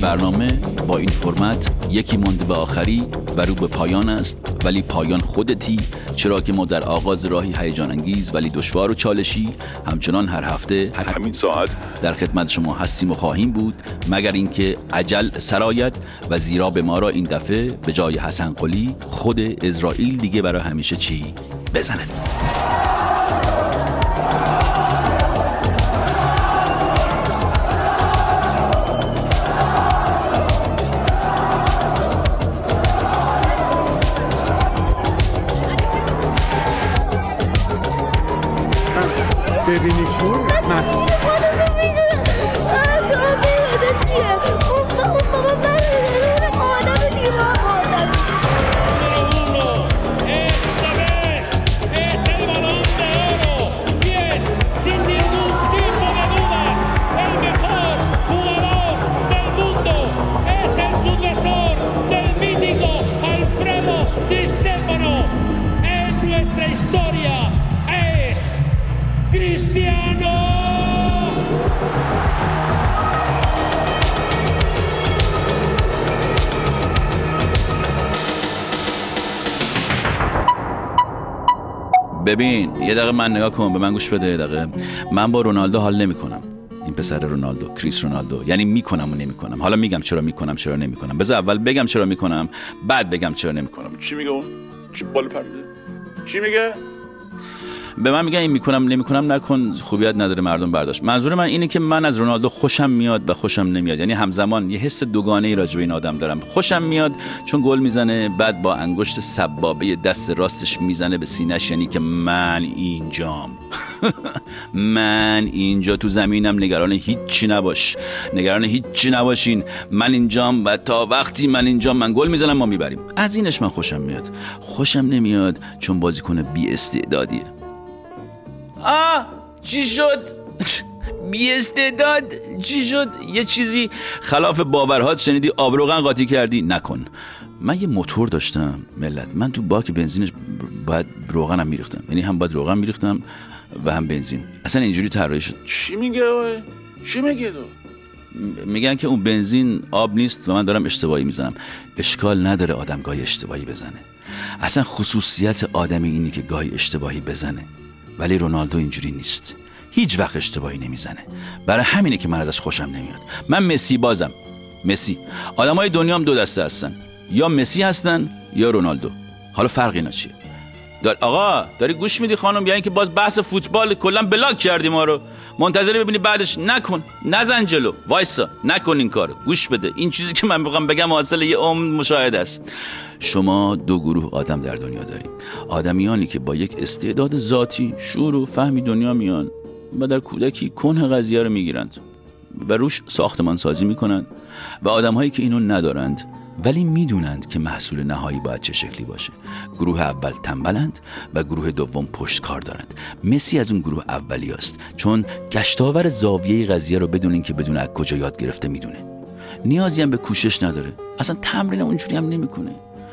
برنامه با این فرمت یکی مونده به آخری و رو به پایان است، ولی پایان خودتی، چرا که ما در آغاز راهی هیجان انگیز ولی دشوار و چالشی همچنان هر هفته همین ساعت در خدمت شما هستیم و خواهیم بود، مگر اینکه اجل سرایت و زیرا به ما را این دفعه به جای حسن قلی خود اسرائیل دیگه برای همیشه چی بزند. ببینیشون ببین یه دقیقه من نگاه کن، به من گوش بده. یه دقیقه من با رونالدو حال نمی‌کنم. این پسر رونالدو، کریس رونالدو، یعنی میکنم و نمیکنم. حالا میگم چرا میکنم چرا نمیکنم. بذار اول بگم چرا میکنم بعد بگم چرا نمیکنم. چی میگه اون؟ چی بالا پر میده؟ چی میگه؟ به من میگن این میکنم نمیکنم نکن، خوبیت نداره مردم برداشت. منظور من اینه که من از رونالدو خوشم میاد و خوشم نمیاد، یعنی همزمان یه حس دوگانه‌ای راجع به این آدم دارم. خوشم میاد چون گل میزنه، بعد با انگشت سبابه دست راستش میزنه به سینه‌ش، یعنی که من اینجام. من اینجا تو زمینم، نگران هیچی نباش، نگران هیچی نباشین، من اینجام و تا وقتی من اینجام من گل میزنم ما میبریم. از اینش من خوشم میاد. خوشم نمیاد چون بازیکن بی استعدادیه. چی شد؟ بی استعداد چی شد؟ یه چیزی خلاف باورهات شنیدی، آبروغن قاطی کردی؟ نکن. من یه موتور داشتم ملت، من تو باک بنزینش باید روغنم میریختم، یعنی هم باید روغن میریختم و هم بنزین. اصلا اینجوری طراحی شد. چی میگه؟ چی میگه تو؟ میگن که اون بنزین آب نیست و من دارم اشتباهی میزنم. اشکال نداره آدم گاهی اشتباهی بزنه، اصلا خصوصیت آدمی اینی که گاهی اشتباهی بزنه، ولی رونالدو اینجوری نیست، هیچ وقت اشتباهی نمیزنه. برای همینه که من ازش خوشم نمیاد. من مسی بازم، مسی. آدمای دنیا هم دو دسته هستن، یا مسی هستن یا رونالدو. حالا فرق اینا چیه؟ آقا داری گوش میدی خانم؟ یا اینکه باز بحث فوتبال کلا بلاک کردی ما رو، منتظری ببینی بعدش؟ نکن، نزن جلو، وایسا، نکن این کارو، گوش بده. این چیزی که من میخوام بگم حاصل یه عمر مشاهده است. شما دو گروه آدم در دنیا داریم. آدمیانی که با یک استعداد ذاتی، شور و فهمی دنیا میان و در کودکی کنه قضیه رو میگیرند و روش ساختمان سازی میکنند، و آدمهایی که اینو ندارند ولی میدونند که محصول نهایی باید چه شکلی باشه. گروه اول تنبلند و گروه دوم پشتکار دارند. مسی از اون گروه اولی است، چون گشتاور زاویه قضیه رو بدون اینکه بدون از کجا یاد گرفته میدونه. نیازی هم به کوشش نداره، اصلا تمرین اونجوری هم نمیکنه،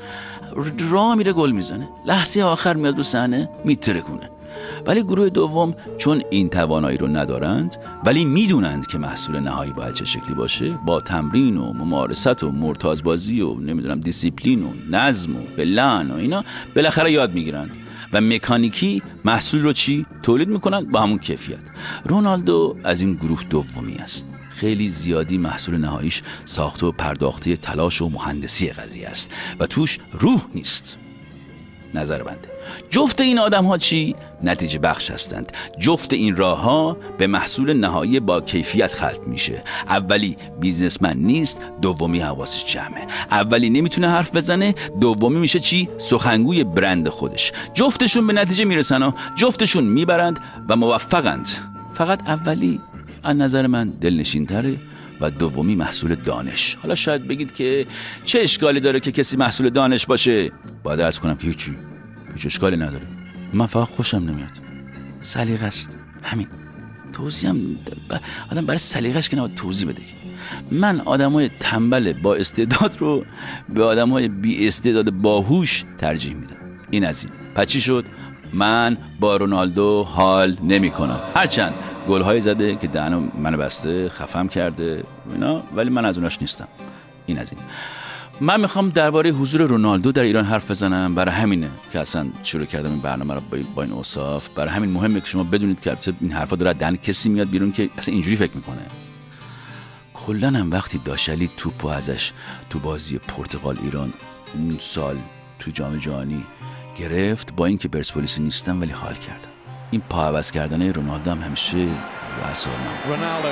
راه میره گل میزنه، لحظه آخر میاد رو صحنه میترکونه. ولی گروه دوم چون این توانایی رو ندارند ولی میدونند که محصول نهایی باید چه شکلی باشه، با تمرین و ممارست و مرتازبازی و نمیدونم دیسیپلین و نظم و فلان و اینا بالاخره یاد میگیرند و مکانیکی محصول رو چی تولید میکنند با همون کیفیت. رونالدو از این گروه دومی است. خیلی زیادی محصول نهاییش ساخته و پرداخته تلاش و مهندسی قضیه است و توش روح نیست. نظر بنده. جفت این آدم ها چی؟ نتیجه بخش هستند. جفت این راه ها به محصول نهایی با کیفیت ختم میشه. اولی بیزنسمن نیست، دومی حواسش جمعه. اولی نمیتونه حرف بزنه، دومی میشه چی؟ سخنگوی برند خودش. جفتشون به نتیجه میرسن و جفتشون میبرند و موفقند. فقط اولی از نظر من دلنشین تره و دومی محصول دانش. حالا شاید بگید که چه اشکالی داره که کسی محصول دانش باشه؟ باید عرض کنم که هیچ اشکالی نداره. من فقط خوشم نمیاد. سلیقه است، همین. توضیح هم آدم برای سلیقه‌اش که نباید توضیح بده. من آدمای تنبل با استعداد رو به آدمای بی استعداد باهوش ترجیح میدم. این از این. پس چی شد؟ من با رونالدو حال نمی کنم، هرچند گل‌های زده که دهنو منو بسته، خفم کرده اینا، ولی من از اوناش نیستم. این از این. من میخوام درباره حضور رونالدو در ایران حرف بزنم. برای همینه که اصلا شروع کردم این برنامه رو با این اوصاف. برای همین مهمه که شما بدونید که این حرفا داره دهن کسی میاد بیرون که اصلا اینجوری فکر میکنه. کلا هم وقتی داشلی توپو ازش تو بازی پرتغال ایران اون سال تو جام جهانی گرفت، با اینکه پرسپولیسی نیستم ولی حال کردم. این پا عوض کردن رونالدو هم همیشه رو اعصاب من. رونالدو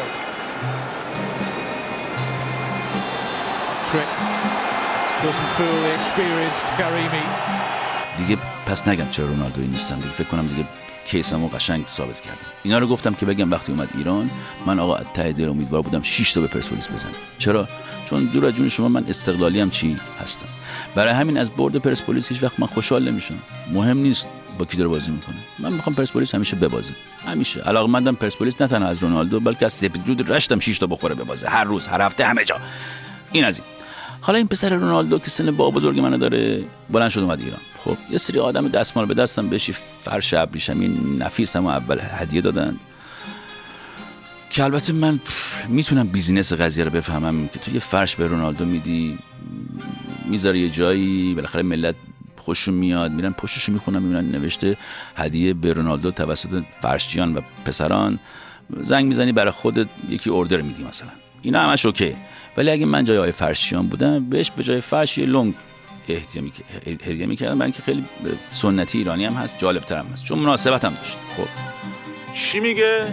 trick doesn't fool the experienced Karimi. دیگه پس نگم چرا رونالدویی نیستم دیگه. فکر کنم دیگه کیسمو قشنگ ثابت کردم. اینا رو گفتم که بگم وقتی اومد ایران من آقا ته دل امیدوار بودم 6 تا به پرسپولیس بزنم. چرا؟ چون دور از جون شما من استقلالی هم چی هستم. برای همین از برد پرسپولیس هیچ وقت من خوشحال نمیشم. مهم نیست با کی داره بازی میکنه. من میخوام پرسپولیس همیشه ببازه. همیشه علاقه‌مندم پرسپولیس، نه تنها از رونالدو بلکه از سپیدرود رشتم 6 تا بخوره ببازه، هر روز، هر هفته، همه جا. این از این. حالا این پسر رونالدو که سن بابا بزرگ منو داره بلند شد اومد ایران. خب یه سری آدم دستمال به دستم بهش فرش ابریشمی نفیسم اول هدیه دادن که البته من میتونم بیزینس قضیه رو بفهمم که تو یه فرش به رونالدو میدی میذاره یه جایی، بالاخره ملت خوششون میاد، میرن پشتشو میخونن میبینن نوشته هدیه به رونالدو توسط فرشجیان و پسران، زنگ میزنی برای خودت یکی اوردر میدی مثلا، اینا همش اوکی. ولی اگه من جای آقای فرشیان بودم بهش به جای فرش یه لنگ هدیه میکردم، برای اینکه خیلی سنتی ایرانی هم هست، جالب تر هم هست، چون مناسبت هم داشت. خب چی میگه؟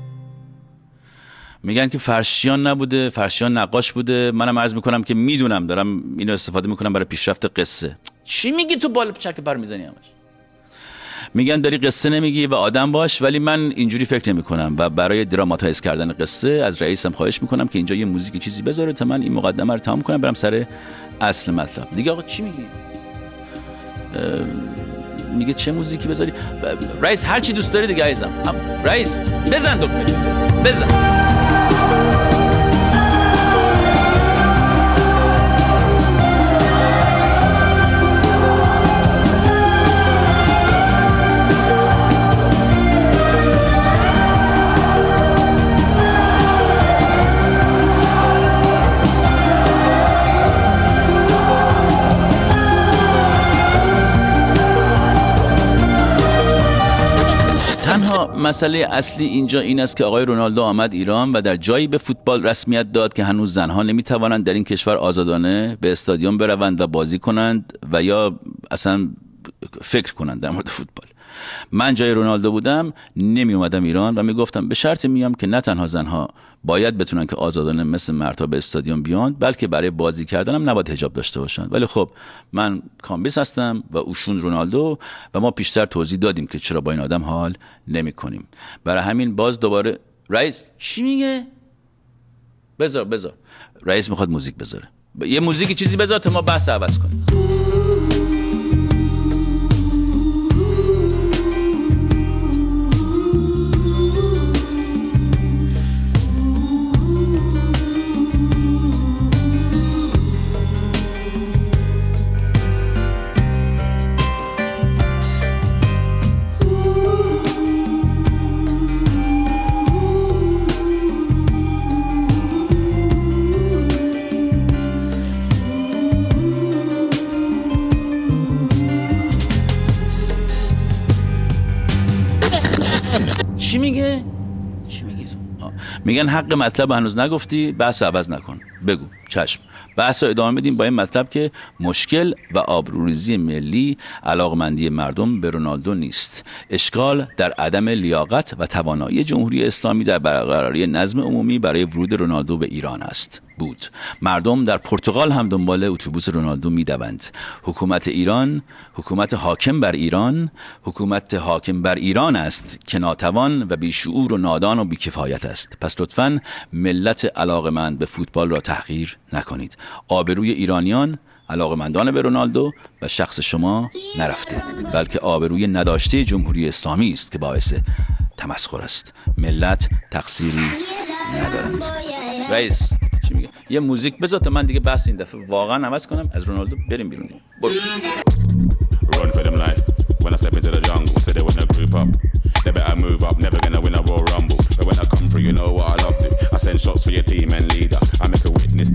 میگن که فرشیان نبوده، فرشیان نقاش بوده. منم عرض میکنم که میدونم، دارم اینو استفاده میکنم برای پیشرفت قصه. چی میگی تو بال چک بر میزنی همش؟ میگن داری قصه نمیگی و آدم باش، ولی من اینجوری فکر نمیکنم و برای دراماتایز کردن قصه از رئیسم خواهش میکنم که اینجا یه موزیک چیزی بذاره تا من این مقدمه رو تمام کنم برم سر اصل مطلب. دیگه آقا چی میگی؟ میگه چه موزیکی بذاری؟ رئیس هر چی دوست داری دیگه عزیزم. رئیس بزن دکمه، بزن. مسئله اصلی اینجا این است که آقای رونالدو آمد ایران و در جایی به فوتبال رسمیت داد که هنوز زنها نمیتوانند در این کشور آزادانه به استادیوم بروند و بازی کنند و یا اصلا فکر کنند در مورد فوتبال. من جای رونالدو بودم نمی اومدم ایران و می گفتم به شرط میام که نه تنها زنها باید بتونن که آزادانه مثل مردها به استادیوم بیان، بلکه برای بازی کردنم نباید حجاب داشته باشن. ولی خب من کامبیس هستم و اوشون رونالدو و ما پیشتر توضیح دادیم که چرا با این آدم حال نمی کنیم. برای همین باز دوباره رئیس چی میگه؟ بذار رئیس میخواد موزیک بذاره، یه موزیک چیزی بذار تا ما بحث عوض کنیم. چی میگه؟ میگن حق مطلب هنوز نگفتی، بحث عوض نکن، بگو. چشم، بحث رو ادامه بدیم با این مطلب که مشکل و آبروریزی ملی علاقمندی مردم به رونالدو نیست. اشکال در عدم لیاقت و توانایی جمهوری اسلامی در برقراری نظم عمومی برای ورود رونالدو به ایران است. بود مردم در پرتغال هم دنبال اتوبوس رونالدو میدوند. حکومت ایران، حکومت حاکم بر ایران است که ناتوان و بیشعور و نادان و بیکفایت است. پس لطفاً ملت علاقمند به فوتبال را تحقیر نکنید. آبروی ایرانیان علاقمندان به رونالدو و شخص شما نرفته، بلکه آبروی نداشته جمهوری اسلامی است که باعث تمسخر است. ملت تقصیری ندارند. رئیس چی میگه؟ یه موزیک بذار تا من دیگه بحث این دفعه واقعا عوض کنم، از رونالدو بریم بیرون. برو. Run for them life. When I step into the jungle, say they wanna group up. They better move up, never gonna win a Royal Rumble. But when I come through, you know what I love to. I send shots for your team and leader.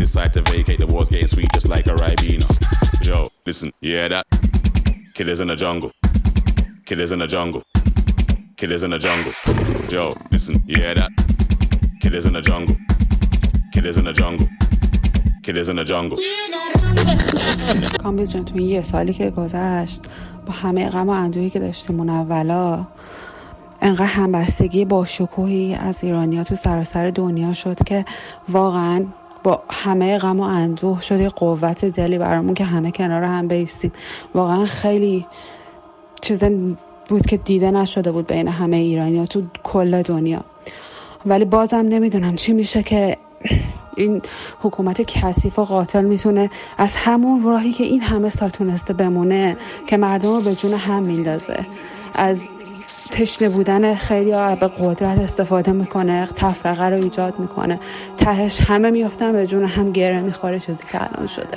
decide to vacate, the war's getting sweet just like a Ribena. Yo, listen, you hear that? Killers in the jungle. Killers in the jungle. Killers in the jungle. Yo, listen, you hear that? Killers in the jungle. Killers in the jungle. Killers in the jungle. کامبیز جان، تو این یه سالی که گذشت با همه غم و اندوهی که داشتیم اون اولا، انقدر همبستگی با شکوهی از ایرانی‌ها تو سراسر دنیا شد که واقعا با همه غم و اندوه شد یه قوت دلی برامون که همه کنار هم بیستیم. واقعا خیلی چیز بود که دیده نشده بود بین همه ایرانی‌ها تو کل دنیا. ولی بازم نمیدونم چی میشه که این حکومت کثیف و قاتل میتونه از همون راهی که این همه سال تونسته بمونه که مردم رو به جون هم میندازه، از تشنه بودن خیلی ها به قدرت استفاده میکنه، تفرقه رو ایجاد میکنه، تهش همه میافتن به جون هم، گره میخوره، چیزی که الان شده.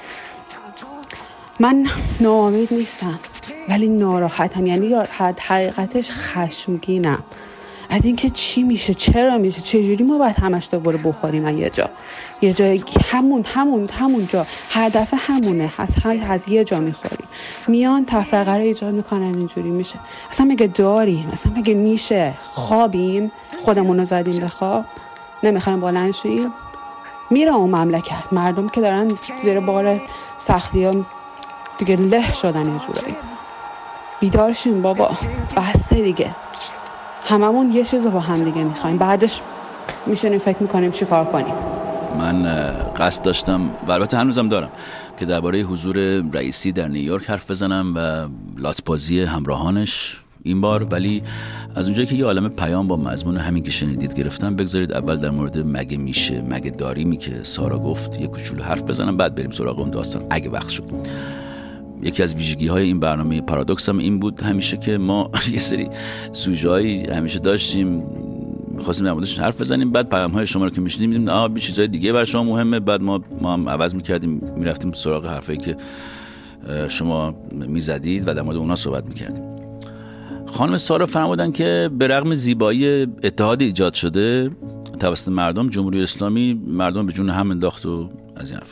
من ناامید نیستم ولی ناراحتم، یعنی حقیقتش خشمگینم از اینکه چی میشه، چرا میشه، چجوری ما باید همش دوباره بخوریم من یه جای همون جا هر دفعه همونه، از یه جا میخوریم، میان تفرقه رو ایجاد میکنن، اینجوری میشه. اصلا مگه داریم؟ اصلا مگه میشه؟ خوابیم؟ خودمون رو زدیم به خواب؟ نمیخوایم بلند شیم؟ میره اون مملکت، مردم که دارن زیر بار سختی ها دیگه له شدن یه جورایی. بیدار شیم بابا، بسته دیگه. هممون یه چیز رو با هم دیگه میخوایم، بعدش میشونیم فکر میکنیم چی کار کنیم. من قصد داشتم و البته هنوزم دارم که درباره حضور رئیسی در نیویورک حرف بزنم و لاتبازی همراهانش این بار، ولی از اونجایی که یه عالمه پیام با مضمون همین که شنیدید گرفتم، بگذارید اول در مورد مگه میشه، مگه داریمی که سارا گفت یه کوچولو حرف بزنم، بعد بریم سراغ اون داستان اگه وقت شد. یکی از ویژگی‌های این برنامه پارادوکس هم این بود همیشه که ما یه سری سوژه‌ای همیشه داشتیم می‌خواستیم در موردش حرف بزنیم، بعد پیام‌های شما رو که می‌شنیدیم می‌دیدیم یه چیزای دیگه برای شما مهمه، بعد ما هم عوض می‌کردیم، می‌رفتیم سراغ حرفایی که شما می‌زدید و در مورد اونها صحبت می‌کردیم. خانم سارا فرمودن که به رغم زیبایی اتحاد ایجاد شده توسط مردم، جمهوری اسلامی مردم به جون هم انداخت و از این حرف.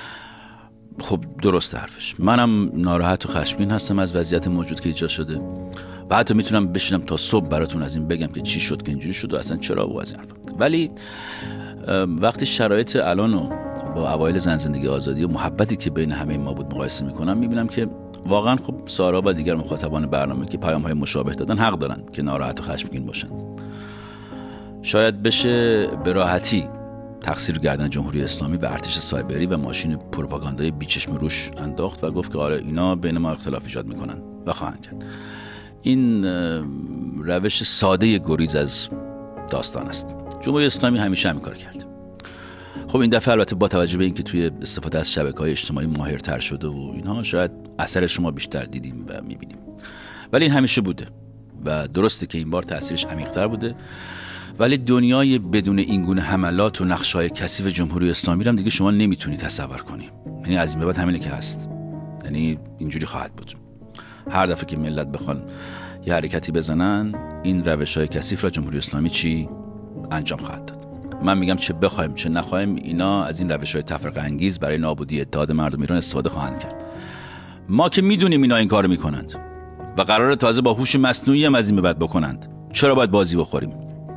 خب درست حرفش. منم ناراحت و خشمگین هستم از وضعیت موجود که ایجاد شده و حتی میتونم بشینم تا صبح براتون از این بگم که چی شد که اینجوری شد و اصلا چرا و از این حرف. ولی وقتی شرایط الانو با اوایل زندگی آزادی و محبتی که بین همه ما بود مقایسه میکنم، میبینم که واقعا خب سارا و دیگر مخاطبان برنامه که پیام‌های مشابه دادن حق دارن که ناراحت و خشمگین باشن. شاید بشه به راحتی تقصیر گردن جمهوری اسلامی و ارتش سایبری و ماشین پروپاگاندای بیچشم روش انداخت و گفت که آره اینا بین ما اختلاف ایجاد میکنن و خواهند کرد. این روش ساده گریز از داستان است. جمهوری اسلامی همیشه همین کار کرد. خب این دفعه البته با توجه به اینکه توی استفاده از شبکه‌های اجتماعی ماهرتر شده و اینها، شاید اثر شما بیشتر دیدیم و میبینیم، ولی این همیشه بوده و درسته که این بار تاثیرش عمیق‌تر بوده. ولی دنیای بدون این گونه حملات و نقشه‌های کثیف جمهوری اسلامی رو هم دیگه شما نمیتونید تصور کنید. یعنی از این به بعد همینه که هست، یعنی اینجوری خواهد بود. هر دفعه که ملت بخوان یه حرکتی بزنن، این روش‌های کثیف را جمهوری اسلامی چی انجام خواهد داد. من میگم چه بخوایم چه نخوایم، اینا از این روش‌های تفرقه انگیز برای نابودی اتحاد مردم ایران استفاده خواهند کرد. ما که میدونیم اینا این کارو میکنند و قراره تازه با هوش مصنوعی هم از این به بعد بکنند. چرا باید بازی بخوریم؟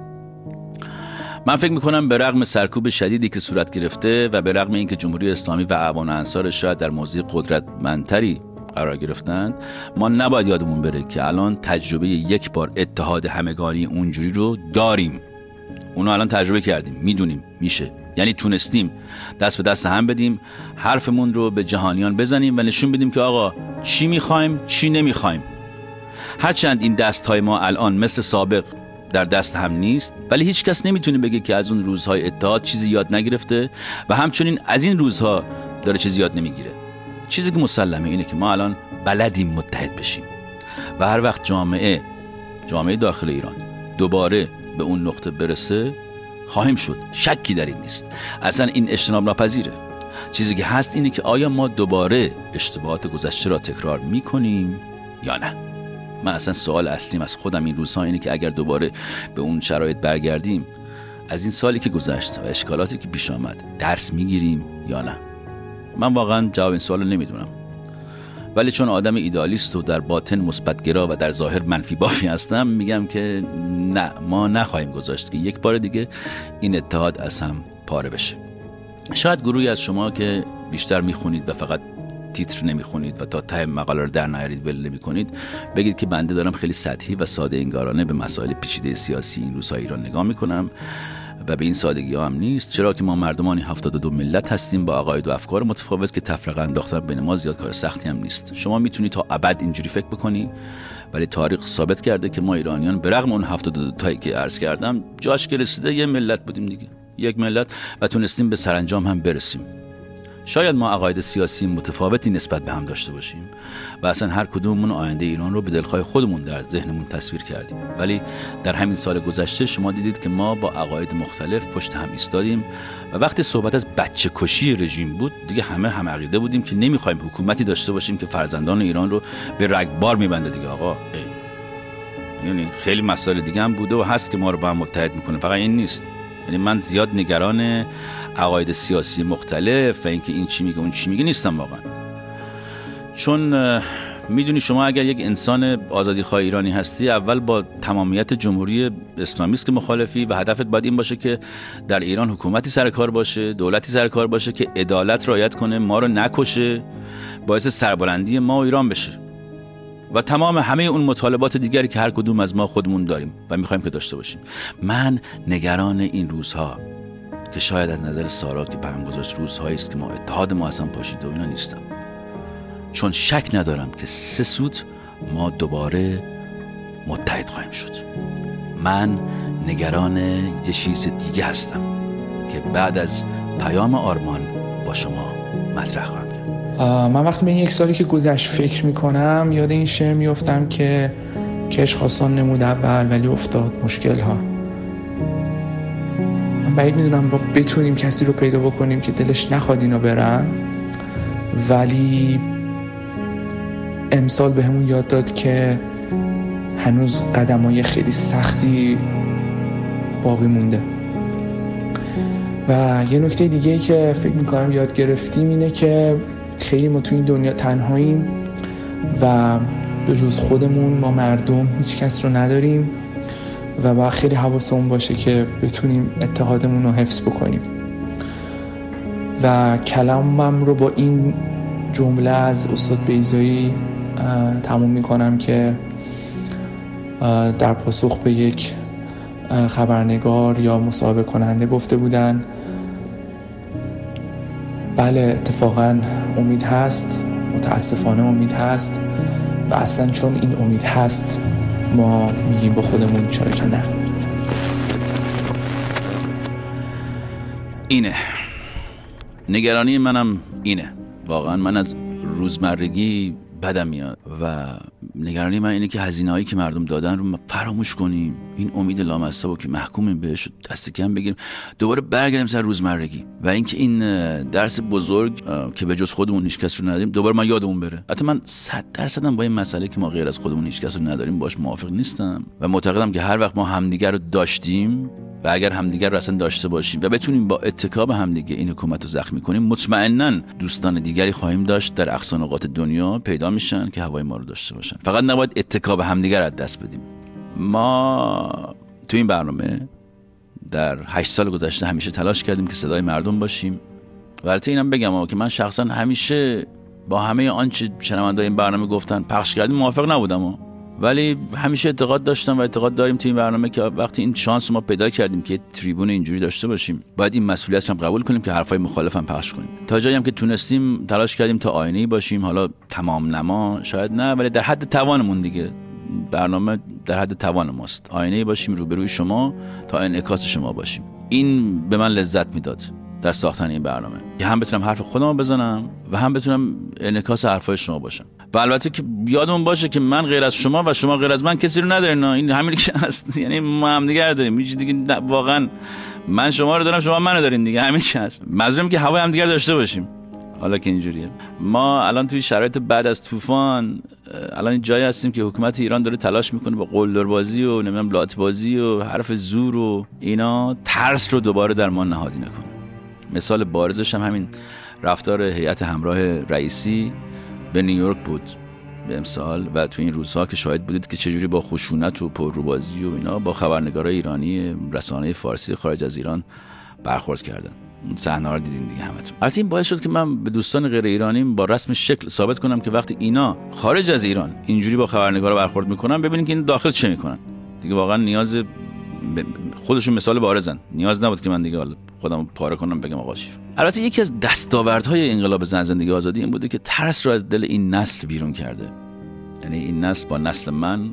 من فکر میکنم به رغم سرکوب شدیدی که صورت گرفته و به رغم اینکه جمهوری اسلامی و اعوان و انصارش شاید در موضع قدرتمندتری قرار گرفتند، ما نباید یادمون بره که الان تجربه یک بار اتحاد همگانی اونجوری رو داریم. اونو الان تجربه کردیم، میدونیم میشه، یعنی تونستیم دست به دست هم بدیم، حرفمون رو به جهانیان بزنیم و نشون بدیم که آقا چی میخوایم چی نمیخوایم. هرچند این دستهای ما الان مثل سابق در دست هم نیست، ولی هیچ کس نمیتونه بگه که از اون روزهای اتحاد چیزی یاد نگرفته و همچنین از این روزها داره چیزی یاد نمیگیره. چیزی که مسلمه اینه که ما الان بلدیم متحد بشیم و هر وقت جامعه داخل ایران دوباره به اون نقطه برسه خواهیم شد، شکی در این نیست. اصلا این اجتناب ناپذیره. چیزی که هست اینه که آیا ما دوباره اشتباهات گذشته را تکرار میکنیم یا نه. من اصلا سوال اصلیم از خودم این روزها اینه که اگر دوباره به اون شرایط برگردیم، از این سالی که گذشت و اشکالاتی که پیش آمد درس میگیریم یا نه؟ من واقعا جواب این سوالو نمیدونم، ولی چون آدم ایدئالیست و در باطن مثبت‌گرا و در ظاهر منفی بافی هستم، میگم که نه، ما نخواهیم گذاشت که یک بار دیگه این اتحاد از هم پاره بشه. شاید گروهی از شما که بیشتر میخونید و فقط تیتر نمیخونید و تا ته مقاله رو در نیارید ول نمیکنید، بگید که بنده دارم خیلی سطحی و ساده انگارانه به مسائل پیچیده سیاسی این روزها ایران نگاه میکنم و به این سادگی هم نیست، چرا که ما مردمانی 72 ملت هستیم با عقاید و افکار متفاوت که تفرقه انداختن بین ما زیاد کار سختی هم نیست. شما میتونی تا ابد اینجوری فکر بکنی، ولی تاریخ ثابت کرده که ما ایرانیان به رغم اون 72 تایی که عرض کردم جاش که رسیده یه ملت بودیم دیگه، یک ملت، و تونستیم به سرانجام هم برسیم. شاید ما عقاید سیاسی متفاوتی نسبت به هم داشته باشیم و اصلا هر کدوممون آینده ایران رو به دلخواه خودمون در ذهنمون تصویر کردیم، ولی در همین سال گذشته شما دیدید که ما با عقاید مختلف پشت هم ایستادیم و وقتی صحبت از بچه کشی رژیم بود دیگه هم عقیده بودیم که نمیخوایم حکومتی داشته باشیم که فرزندان ایران رو به رگبار میبنده دیگه. آقا یعنی خیلی مسائل دیگه هم بوده و هست که ما رو با هم متحد میکنه، فقط این نیست. یعنی من زیاد نگران عقاید سیاسی مختلف و اینکه این چی میگه اون چی میگه نیستم واقعا، چون میدونی شما اگر یک انسان آزادیخواه ایرانی هستی، اول با تمامیت جمهوری اسلامی است که مخالفی و هدفت باید این باشه که در ایران حکومتی سر کار باشه، دولتی سر کار باشه که عدالت رعایت کنه، ما رو نکشه، باعث سربلندی ما و ایران بشه و تمام همه اون مطالبات دیگری که هر کدوم از ما خودمون داریم و میخوایم که داشته باشیم. من نگران این روزها که شاید از نظر سارا که پیام گذاشت روزهایی است که ما اتحاد ما اصلا پاشیده و اینا نیستم، چون شک ندارم که 3 سوت ما دوباره متحد خواهیم شد. من نگران یه چیز دیگه هستم که بعد از پیام آرمان با شما مطرح خواهم کرد. من وقتی به این 1 سالی که گذشت فکر میکنم یاد این شعر میافتم که کش خواستان نمود اول ولی افتاد مشکل ها. من بعید میدونم با بتونیم کسی رو پیدا بکنیم که دلش نخواد اینا برن، ولی امسال به همون یاد داد که هنوز قدمای خیلی سختی باقی مونده. و یه نکته دیگه که فکر میکنم یاد گرفتیم اینه که خیلی ما تو این دنیا تنهاییم و به جز خودمون ما مردم هیچ کس رو نداریم و باید خیلی حواسمون باشه که بتونیم اتحادمون رو حفظ بکنیم. و کلامم رو با این جمله از استاد بیضایی تموم میکنم که در پاسخ به یک خبرنگار یا مصاحبه کننده گفته بودن بله اتفاقا امید هست، متاسفانه امید هست و اصلا چون این امید هست ما میگیم با خودمون چرا که نه. اینه نگرانی منم، اینه واقعا من از روزمرگی بدم میاد و نگرانی من اینه که هزینه‌هایی که مردم دادن رو فراموش کنیم، این امید لامصب که محکومیم بهش دست کم بگیریم، دوباره برگردیم سر روزمرگی و اینکه این درس بزرگ که به جز خودمون هیچ کس رو نداریم دوباره ما یادمون بره. حتی من 100% با این مسئله که ما غیر از خودمون هیچ کس رو نداریم باش موافق نیستم و معتقدم که هر وقت ما همدیگر رو داشتیم و اگر همدیگر رو اصلا داشته باشیم و بتونیم با اتکا به همدیگه این حکومت رو زخمی کنیم، مطمئناً دوستان دیگری خواهیم داشت در اقصا نقاط دنیا پیدا میشن که هوای ما رو داشته باشن. فقط نباید اتکا به همدیگر از دست بدیم. ما تو این برنامه در 8 سال گذشته همیشه تلاش کردیم که صدای مردم باشیم. البته اینم بگم که من شخصا همیشه با همه آنچه شنونده‌های این برنامه گفتن پخش کردیم موافق نبودم، ولی همیشه اعتقاد داشتم و اعتقاد داریم تو این برنامه که وقتی این شانس ما پیدا کردیم که تریبون اینجوری داشته باشیم، باید این مسئولیت هم قبول کنیم که حرفای مخالف هم پخش کنیم. تا جایی هم که تونستیم تلاش کردیم تا آینه‌ای باشیم، حالا تمام نما شاید نه، ولی در حد توانمون دیگه. برنامه در حد توان ماست، آینه‌ای باشیم روبروی شما تا انعکاس شما باشیم. این به من لذت میداد در ساختن این برنامه که هم بتونم حرف خودم بزنم و هم بتونم انعکاس حرفای شما باشم. و البته که یادمون باشه که من غیر از شما و شما غیر از من کسی رو ندارین، این همین که هست، یعنی ما هم دیگه رو داریم، هیچ دیگه واقعا من شما رو دارم شما منو دارین دیگه، همین که هست. منظورم که هوای هم دیگه داشته باشیم. حالا که اینجوریه. ما الان توی شرایط بعد از طوفان الان جایی هستیم که حکومت ایران داره تلاش میکنه با قلدربازی و نمیدونم لاتبازی و حرف زور و اینا ترس رو دوباره در ما نهادینه کنه. مثال بارزش هم همین رفتار هیئت همراه رئیسی به نیویورک بود به امسال و تو این روزها که شاهد بودید که چجوری با خشونت و پرروبازی و اینا با خبرنگارای ایرانی رسانه فارسی خارج از ایران برخورد کردن. صحنه‌ها رو دیدین دیگه همتون. البته این باعث شد که من به دوستان غیر ایرانیم با رسم شکل ثابت کنم که وقتی اینا خارج از ایران اینجوری با خبرنگارا برخورد میکنن ببینید که این داخل چه میکنن. دیگه واقعا نیاز خودشون مثال بارزن. نیاز نبود که من دیگه خودم پاره کنم بگم آقا شیف. البته یکی از دستاوردهای انقلاب زن زندگی آزادی این بوده که ترس رو از دل این نسل بیرون کرده. یعنی این نسل با نسل من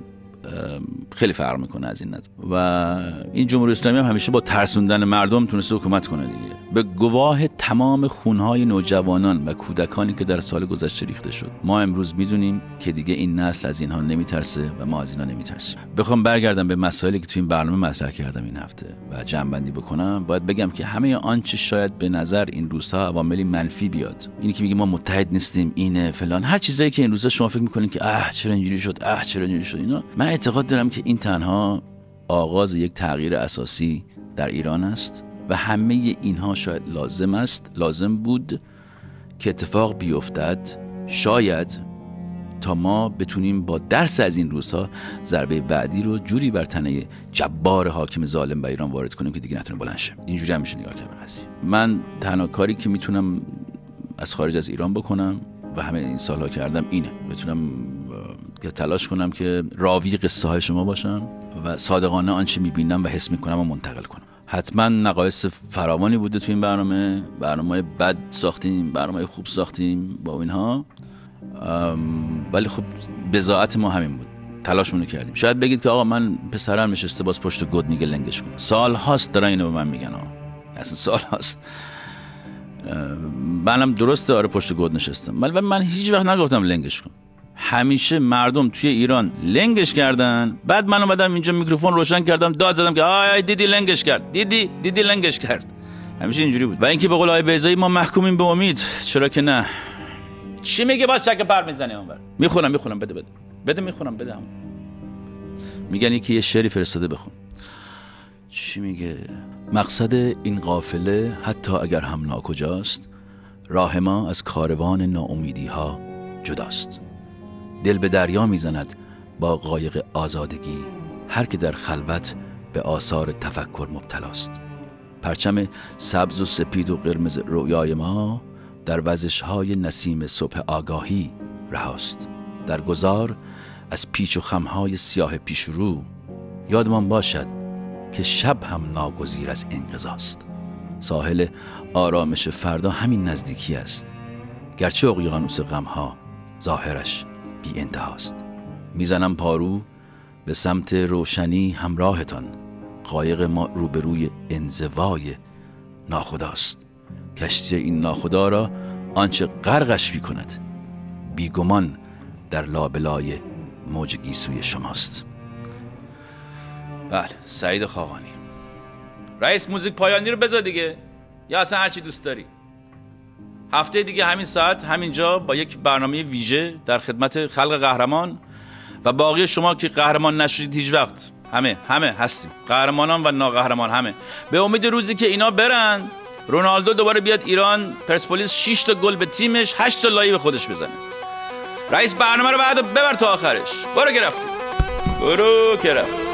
خیلی فرق میکنه از این نظر و این جمهوری اسلامی هم همیشه با ترسوندن مردم تونسته حکومت کنه دیگه. به گواه تمام خونهای نوجوانان و کودکانی که در سال گذشته ریخته شد ما امروز میدونیم که دیگه این نسل از اینها نمیترسه و ما از اینها نمیترسیم. بخوام برگردم به مسائلی که تو این برنامه مطرح کردم این هفته و جمع‌بندی بکنم باید بگم که همه آنچه شاید به نظر این روزها عواملی منفی بیاد، اینی که میگیم ما متحد نیستیم اینه فلان، هر چیزایی که این روزا شما فکر میکنین که چرا اینجوری شد چرا اینجوری شد، اینا من اعتقاد دارم که این تنها آغاز یک تغییر اساسی در ایران است و همه اینها شاید لازم بود که اتفاق بیفتد شاید تا ما بتونیم با درس از این روزها ضربه بعدی رو جوری بر تنه جبار حاکم ظالم به ایران وارد کنیم که دیگه نتونه بلند شه. اینجوری هم میشه نگاه کرد به قضیه. من تنها کاری که میتونم از خارج از ایران بکنم و همه این سالها کردم اینه، بتونم تلاش کنم که راوی قصه های شما باشم و صادقانه آنچه میبینم و حس میکنم و منتقل کنم. حتما نقایص فراوانی بوده تو این برنامه بد ساختیم، برنامه خوب ساختیم با اینها، ولی خب بضاعت ما همین بود، تلاشمون رو کردیم. شاید بگید که آقا من پسرم نشسته باز پشت گد میگه لنگش کن. سال هاست دارن اینو به من میگن اصلا سال هاست. منم درسته آره پشت گد نشستم ولی من هیچ وقت نگفتم لنگش کن. همیشه مردم توی ایران لنگش کردن، بعد من اومدم اینجا میکروفون روشن کردم داد زدم که آی دیدی لنگش کرد، دیدی لنگش کرد. همیشه اینجوری بود. و اینکه به قول آقای بیضایی ما محکومیم به امید، چرا که نه. چی میگه باز چک پر میزنی اونور؟ میخونم بده میخونم بده هم. میگن یکی یه شعری فرستاده بخون. چی میگه؟ مقصد این قافله حتی اگر هم ناکجاست، راه ما از کاروان ناامیدی ها جداست. دل به دریا میزند با قایق آزادگی، هر که در خلوت به آثار تفکر مبتلاست. پرچم سبز و سپید و قرمز رویای ما در وزش‌های نسیم صبح آگاهی رهاست. در گذار از پیچ و خم‌های سیاه پیشرو یادمان باشد که شب هم ناگزیر از انقضاست. ساحل آرامش فردا همین نزدیکی است، گرچه اقیانوس غم‌ها ظاهرش بی انتهاست. میزنم پارو به سمت روشنی همراهتان، قایق ما روبروی انزوای ناخداست. کشتی این ناخدا را آنچه غرقش می کند بیگمان در لابلای موج گیسوی شماست. بله، سعید خاقانی. رئیس موزیک پایانی رو بذار دیگه، یا اصلا هرچی دوست داری. هفته دیگه همین ساعت همینجا با یک برنامه ویژه در خدمت خلق قهرمان و باقی شما که قهرمان نشدید هیچ وقت. همه هستیم، قهرمانان و ناقهرمان همه. به امید روزی که اینا برن، رونالدو دوباره بیاد ایران، پرسپولیس 6 تا گل به تیمش، 8 تا لایه به خودش بزنه. رئیس برنامه رو بعد ببر تا آخرش. برو که رفتی.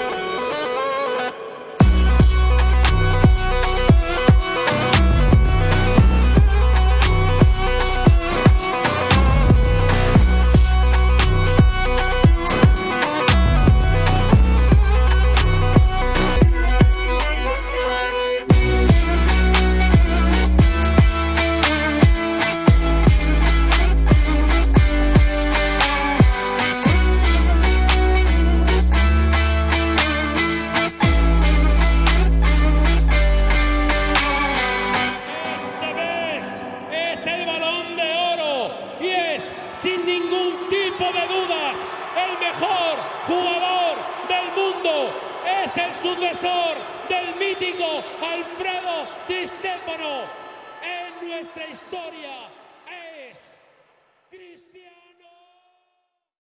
Sin ningún tipo de dudas, el mejor jugador del mundo es el sucesor del mítico Alfredo Di Stéfano en nuestra historia.